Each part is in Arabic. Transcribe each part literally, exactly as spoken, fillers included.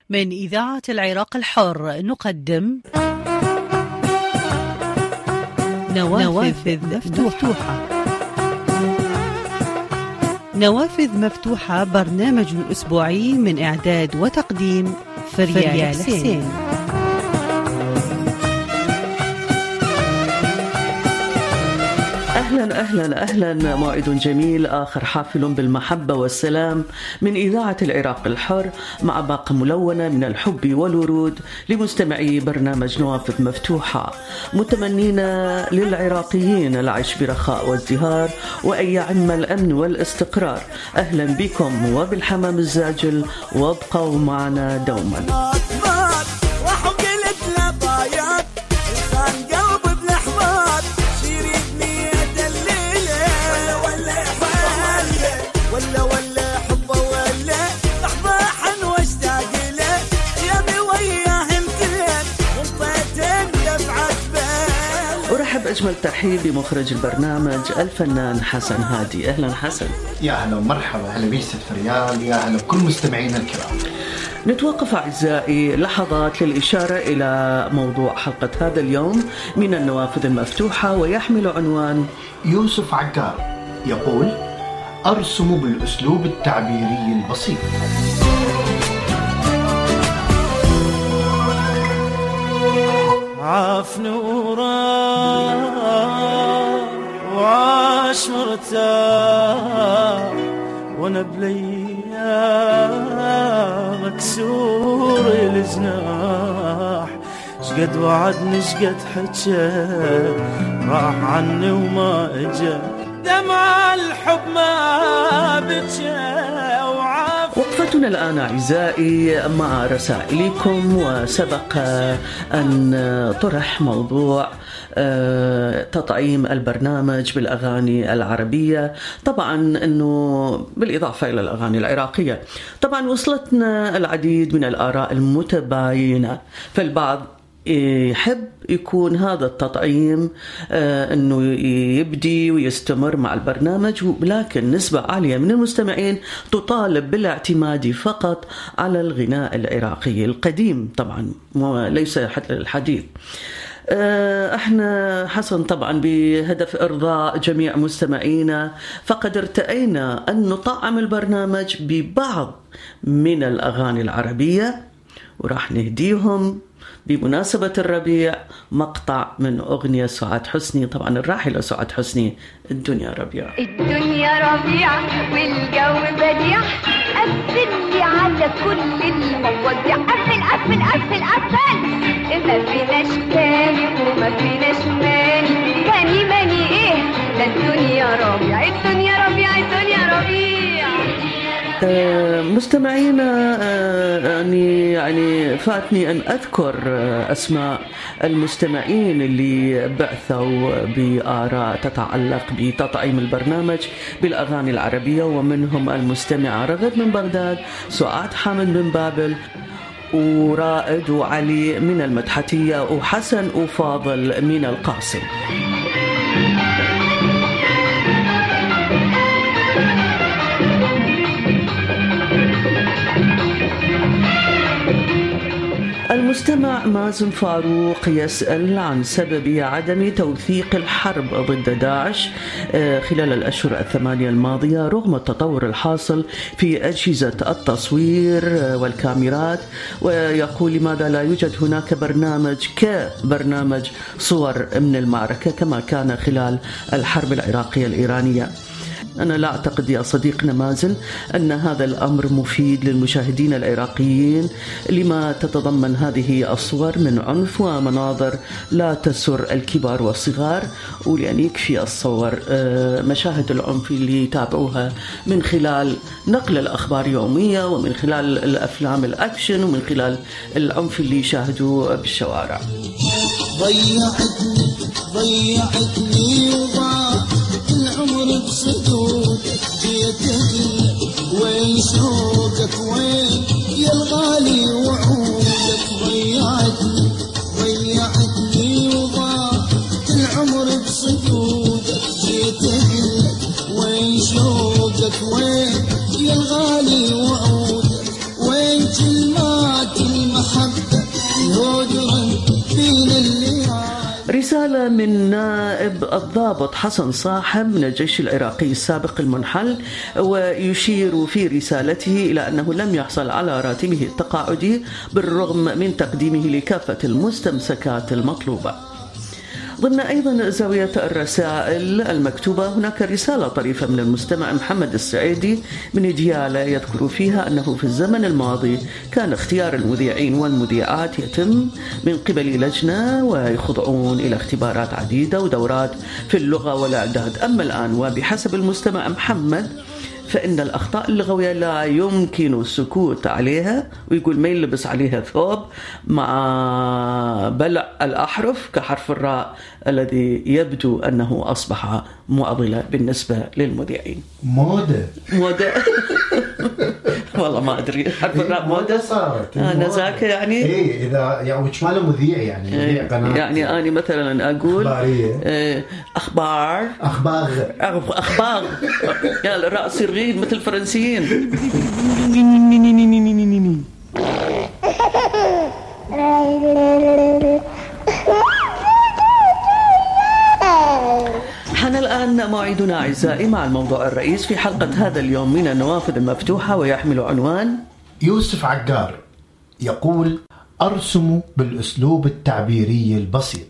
من إذاعة العراق الحر نقدم نوافذ مفتوحة. نوافذ مفتوحة برنامج أسبوعي من إعداد وتقديم فريال حسين. أهلا أهلا أهلا، موعد جميل آخر حافل بالمحبة والسلام من إذاعة العراق الحر، مع باقة ملونة من الحب والورود لمستمعي برنامج نوافذ مفتوحة، متمنين للعراقيين العيش برخاء وازدهار وأن يعم الأمن والاستقرار. أهلا بكم وبالحمام الزاجل، وابقوا معنا دوما. أجمل ترحيب بمخرج البرنامج الفنان حسن هادي. أهلا حسن. يا أهلا ومرحبا، أهلا بيك ست فريال، يا أهلا بكل مستمعينا الكرام. نتوقف أعزائي لحظات للإشارة إلى موضوع حلقة هذا اليوم من النوافذ المفتوحة، ويحمل عنوان يوسف عقار يقول: أرسم بالأسلوب التعبيري البسيط. عاف نورا وعاش مرتاح، وانا بليا مكسور الجناح، شقد وعدني شقد حكى راح عني وما اجى، دمع الحب ما بكى. وقفتنا الآن أعزائي مع رسائلكم، وسبق أن طرح موضوع تطعيم البرنامج بالأغاني العربية، طبعا أنه بالإضافة إلى الأغاني العراقية. طبعا وصلتنا العديد من الآراء المتباينة، فالبعض يحب يكون هذا التطعيم آه أنه يبدي ويستمر مع البرنامج، لكن نسبة عالية من المستمعين تطالب بالاعتماد فقط على الغناء العراقي القديم، طبعا وليس الحديث. احنا حسن طبعا بهدف ارضاء جميع مستمعينا فقد ارتأينا ان نطعم البرنامج ببعض من الاغاني العربية، وراح نهديهم بمناسبة الربيع مقطع من أغنية سعاد حسني، طبعا الراحلة سعاد حسني، الدنيا ربيع. الدنيا ربيع والجو بديع، قفل على كل المواضيع، قفل قفل قفل قفل، ما فيناش تاني وما فيناش ماني، تاني ماني ايه، ده الدنيا ربيع الدنيا ربيع الدنيا ربيع. مستمعينا، يعني يعني فاتني أن أذكر أسماء المستمعين اللي بعثوا بآراء تتعلق بتطعيم البرنامج بالأغاني العربية، ومنهم المستمعة رغد من بغداد، سعاد حامد من بابل، ورائد وعلي من المدحتية، وحسن وفاضل من القاسم. المستمع مازن فاروق يسأل عن سبب عدم توثيق الحرب ضد داعش خلال الأشهر الثمانية الماضية رغم التطور الحاصل في أجهزة التصوير والكاميرات، ويقول: لماذا لا يوجد هناك برنامج كبرنامج صور من المعركة كما كان خلال الحرب العراقية الإيرانية؟ أنا لا أعتقد يا صديقنا مازن أن هذا الأمر مفيد للمشاهدين العراقيين، لما تتضمن هذه الصور من عنف ومناظر لا تسر الكبار والصغار، ولأن يكفي الصور مشاهد العنف اللي يتابعوها من خلال نقل الأخبار يومية، ومن خلال الأفلام الأكشن، ومن خلال العنف اللي يشاهدوه بالشوارع. ضيعتني ضيعتني وضاع العمر بصدودك، جيتك وين شوقك وين يا الغالي وعودك، ضيعتني ضيعتني وضاع العمر بصدودك، جيتك وين شوقك وين يا الغالي وعودك، وين كلماتي رسالة من نائب الضابط حسن صاحب من الجيش العراقي السابق المنحل، ويشير في رسالته إلى أنه لم يحصل على راتبه التقاعدي بالرغم من تقديمه لكافة المستمسكات المطلوبة. ضمن أيضا زاوية الرسائل المكتوبة هناك رسالة طريفة من المستمع محمد السعيدي من ديالى، يذكر فيها أنه في الزمن الماضي كان اختيار المذيعين والمذيعات يتم من قبل لجنة ويخضعون إلى اختبارات عديدة ودورات في اللغة والإعداد. أما الآن وبحسب المستمع محمد فإن الأخطاء اللغوية لا يمكن السكوت عليها، ويقول ما يلبس عليها ثوب مع بلع الأحرف كحرف الراء الذي يبدو أنه أصبح معضلة بالنسبة للمذيعين. مودة مودة والله ما أدري حرف الراء مودة صارت أنا ذاك يعني إيه إذا يعني وش ماله مذيع يعني مذيع قناة يعني أنا مثلا أقول أخبارية أخبار أخبار أخبار يا الرأس الرغيد مثل الفرنسيين. حان الآن موعدنا أعزائي مع الموضوع الرئيس في حلقة هذا اليوم من النوافذ المفتوحة، ويحمل عنوان يوسف عقار يقول: أرسم بالأسلوب التعبيري البسيط.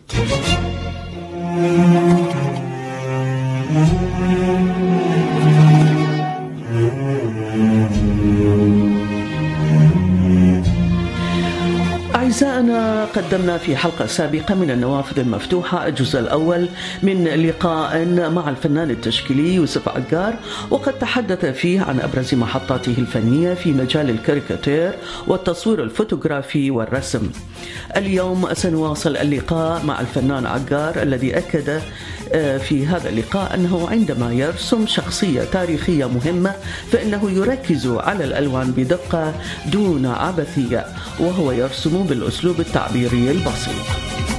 أعزائنا، قدمنا في حلقة سابقة من النوافذ المفتوحة الجزء الأول من لقاء مع الفنان التشكيلي يوسف عقار، وقد تحدث فيه عن أبرز محطاته الفنية في مجال الكاريكاتير والتصوير الفوتوغرافي والرسم. اليوم سنواصل اللقاء مع الفنان عقار الذي أكد في هذا اللقاء أنه عندما يرسم شخصية تاريخية مهمة فإنه يركز على الألوان بدقة دون عبثية، وهو يرسم بالأسلوب التعبيري البسيط.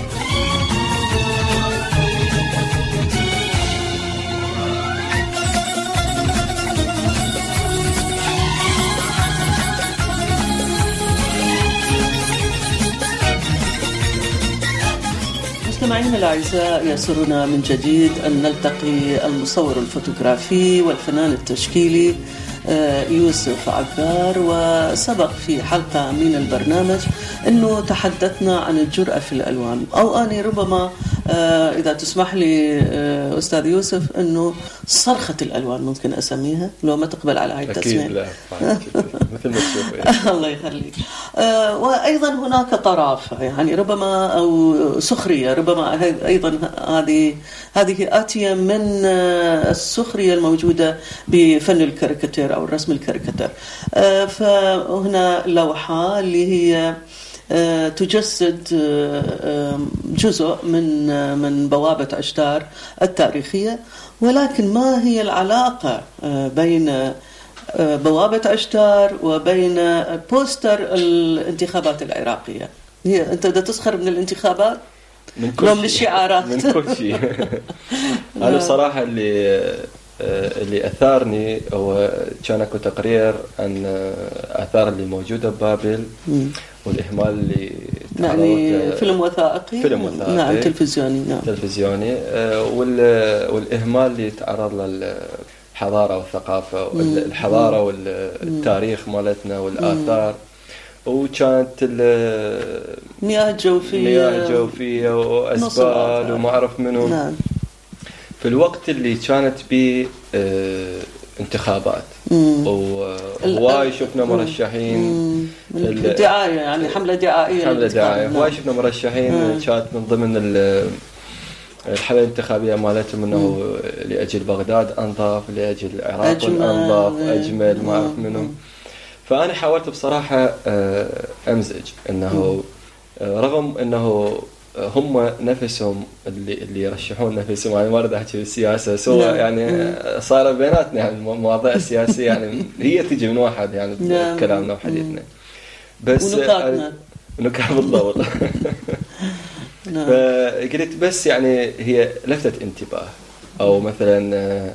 مستمعينا الأعزاء، يسرنا من جديد أن نلتقي المصور الفوتوغرافي والفنان التشكيلي يوسف عقار. وسبق في حلقة من البرنامج أنه تحدثنا عن الجرأة في الألوان، أو أنا ربما إذا تسمح لي أستاذ يوسف أنه صرخة الألوان ممكن أسميها، لو ما تقبل على هاي التسمية. أكيد لا مثل ما تشوف. الله يخليك. وأيضا هناك طرافة يعني ربما أو سخرية، ربما أيضا هذه هذه آتية من السخرية الموجودة بفن الكاريكاتير أو الرسم الكاريكاتير. فهنا لوحة اللي هي تجسد جزء من من بوابة عشتار التاريخية، ولكن ما هي العلاقة بين بوابة عشتار وبين بوستر الانتخابات العراقية؟ هي أنت بدأ تسخر من الانتخابات من كل من الشعارات من كل شيء. أنا بصراحة اللي اللي أثارني هو كان أكو تقرير عن آثار اللي موجودة ببابل والإهمال اللي يعني فيلم وثائقي فيلم وثائقي نعم تلفزيوني نعم تلفزيوني والإهمال اللي تعرض للحضارة والثقافة والحضارة والتاريخ مالتنا والآثار، وكانت المياه الجوفية مياه الجوفية وأسبال وما أعرف منه. نعم. في الوقت اللي كانت به اه انتخابات وهواي شفنا مرشحين الدعاية يعني حملة دعائية حملة دعائية هواي شفنا مرشحين كانت من ضمن الحملة الانتخابية مالتهم انه لأجل بغداد انظف، لأجل العراق انظف، اجمل ما اعرف منهم. فأنا حاولت بصراحة امزج انه رغم انه هم نفسهم اللي اللي يرشحون نفسهم، يعني ما اريد احكي بالسياسه سوى يعني صار بيناتنا يعني المواضيع السياسيه يعني هي تجي من واحد يعني كلامنا وحديثنا بس ونكاتنا نكات بالضبط. فقلت بس يعني هي لفتت انتباه، او مثلا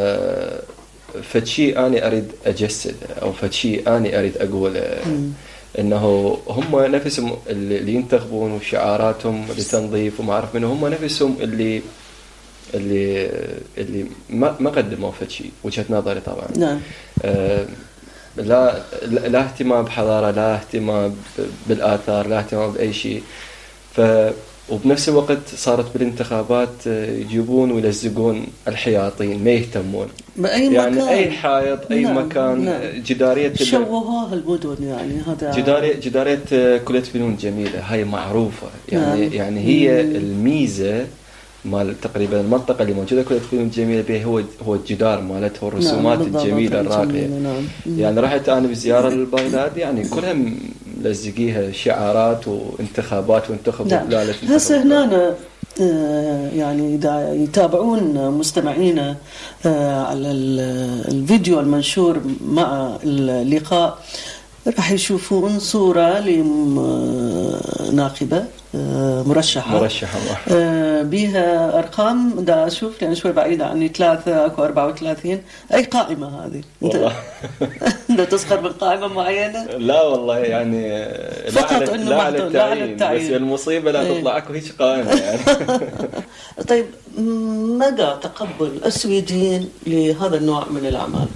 فشي اني اريد اجسد او فشي اني اريد اقوله انه هم نفسهم اللي ينتخبون وشعاراتهم لتنظيف وما اعرف منه، هم نفسهم اللي اللي اللي ما ما قدموا في شيء، وجهة نظري طبعا. نعم. آه لا لا اهتمام بحضارة، لا اهتمام بالآثار، لا اهتمام بأي شيء. ف وبنفس الوقت صارت بالانتخابات يجيبون ويلزقون الحياطين، ما يهتمون بأي يعني مكان. أي حائط أي نعم. مكان. نعم. جدارية شوهوها المدن يعني هذا جدارية جدارية كلية فنون جميلة، هاي معروفة يعني. نعم. يعني هي مم. الميزة مال تقريبا المنطقة اللي موجودة كلية فنون جميلة بها هو هو الجدار مالتها والرسومات. نعم. الجميلة الراقية. نعم. يعني رحت أنا بزيارة لبغداد يعني كلها ملزقيها شعارات وانتخابات وانتخبوا. نعم. هسه هنا يعني إذا يتابعون مستمعينا على الفيديو المنشور مع اللقاء راح يشوفون صورة لناخبة مرشحة مرشحة بها أرقام. دا أشوف يعني شوي بعيدة عني، ثلاثة أكو أربعة وثلاثين. أي قائمة هذه؟ والله أنت تسخر من قائمة معينة؟ لا والله يعني فقط إنه لا على التعيين، بس المصيبة لا تطلع أكو هيك قائمة يعني. طيب مدى تقبل السويديين لهذا النوع من الأعمال؟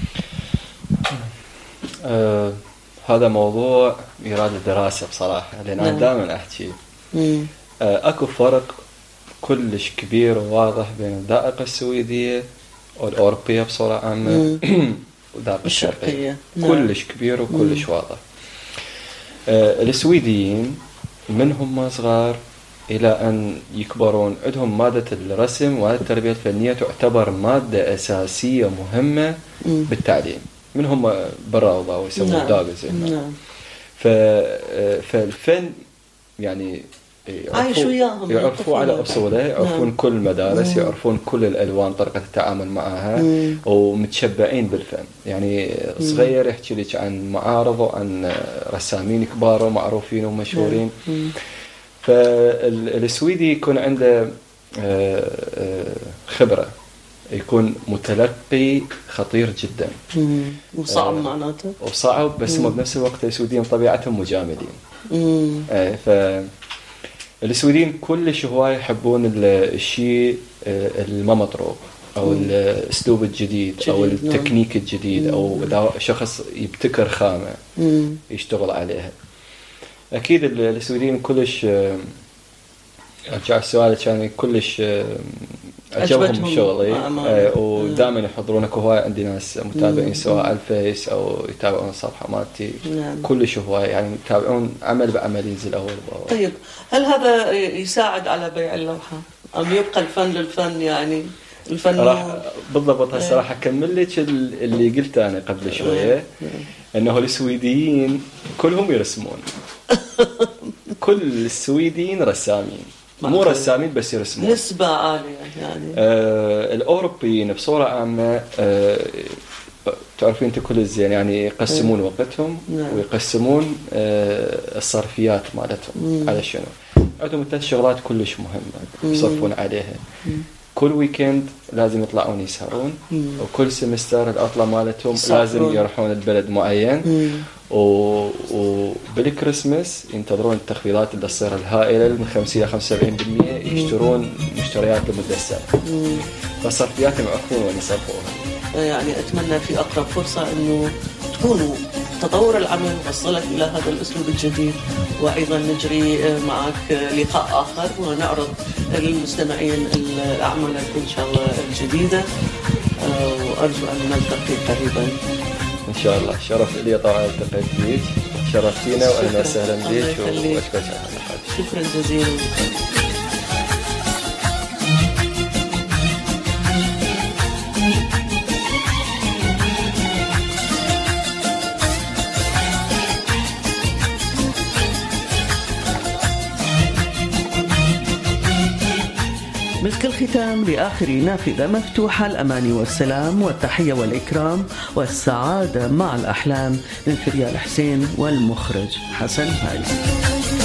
آه هذا موضوع يراد الدراسة بصراحة، لأن أنا دائما أحكي آه أكو فرق كلش كبير وواضح بين الذائقة السويدية والأوروبية بصورة عامة والذائقة الشرقية. كلش كبير وكلش مم. واضح. آه السويديين من هم صغار إلى أن يكبرون عندهم مادة الرسم ومادة التربية الفنية تعتبر مادة أساسية مهمة مم. بالتعليم. من هم بالروضة ويسمون الداغز. نعم. فالفن يعني يعرفوا, يعرفوا على أصوله، يعرفون نعم. كل المدارس، مم. يعرفون كل الألوان، طريقة التعامل معها، مم. ومتشبعين بالفن. يعني صغير يحكي لك عن معارض وعن رسامين كبار ومعروفين ومشهورين. فالسويدي يكون عنده خبرة، يكون متلقي خطير جدا وصعب. آه معناته وصعب، بس هم بنفس الوقت السويديين طبيعتهم مجاملين. آه فالسويديين كلش هواي يحبون الشيء الما مطروق او مم. الاسلوب الجديد جديد. او التكنيك نعم. الجديد. مم. او اذا شخص يبتكر خامة مم. يشتغل عليها. اكيد السويديين كلش ارجع السؤال كان كلش عجبهم شغلي. آه ودائما يحضرونك هواي. عندي ناس متابعين سواء على الفيس او يتابعون الصفحه مالتي. نعم. كلش هواي يعني يتابعون عمل بعمل ينزل اول باول. طيب هل هذا يساعد على بيع اللوحه ام يبقى الفن للفن؟ يعني الفن راح بالضبط. هسه راح اكمل لك اللي قلته انا قبل شويه. انه السويديين كلهم يرسمون. كل السويديين رسامين، مو رسامين بس يرسمون. نسبة عالية يعني. آه الأوروبيين بصورة عامة آه تعرفين أنت كل الزين يعني يقسمون مم. وقتهم نعم. ويقسمون آه الصرفيات مالتهم مم. على شنو. عندهم ثلاث شغلات كلش مهمة يصرفون عليها. مم. كل ويكند لازم يطلعون يسهرون. مم. وكل سمستر العطلة مالتهم صحرون. لازم يروحون البلد معين. مم. وبالكريسماس ينتظرون التخفيضات اللي تصير الهائلة من خمسين إلى خمسة وسبعين بالمئة، يشترون مشتريات لمدة سنة. فالصرفيات يعرفون وين يصرفوها. يعني أتمنى في أقرب فرصة إنه تكونوا تطور العمل وصلك إلى هذا الأسلوب الجديد، وأيضا نجري معك لقاء آخر ونعرض للمستمعين الأعمالك إن شاء الله الجديدة، وأرجو أن نلتقي قريبا إن شاء الله. شرف لي طبعا التقيت بيك، شرفتينا وأهلا وسهلا بيك وأشكرك على اللقاء. شكرا جزيلا. مسك الختام لآخر نافذة مفتوحة، الأمان والسلام والتحية والإكرام والسعادة مع الأحلام من فريال حسين والمخرج حسن هايل.